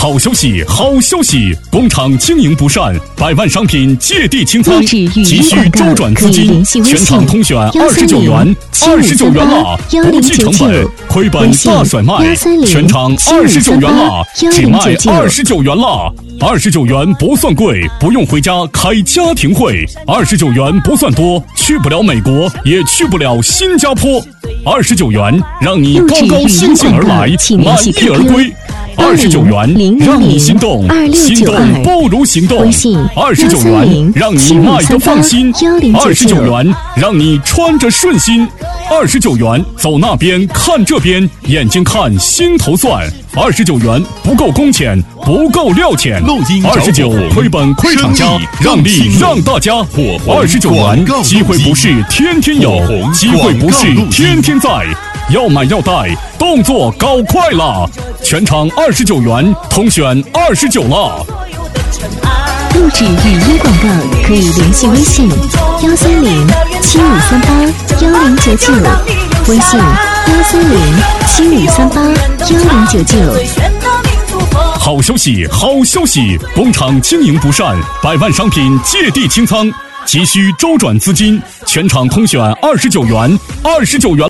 好消息，好消息！工厂经营不善，百万商品借地清仓，急需周转资金，全场通选29元，29元啦！不计成本，亏本大甩卖，全场29元啦！只卖29元啦！29元不算贵，不用回家开家庭会；29元不算多，去不了美国，也去不了新加坡。29元让你高高兴兴而来，满意而归。29元让你心动，心动不如行动。29元让你卖得放心，29元让你穿着顺心。29元走那边看这边，眼睛看心头算。29元不够工钱，不够料钱。29亏本亏厂家，让利让大家。29元机会不是天天有，机会不是天天在。要买要带，动作搞快了！全场29元，通选29了。 录制语音广告可以联系微信13075381099，微信13075381099。 好消息，好消息！工厂经营不善，百万商品借地清仓，急需周转资金，全场通选29元，29元。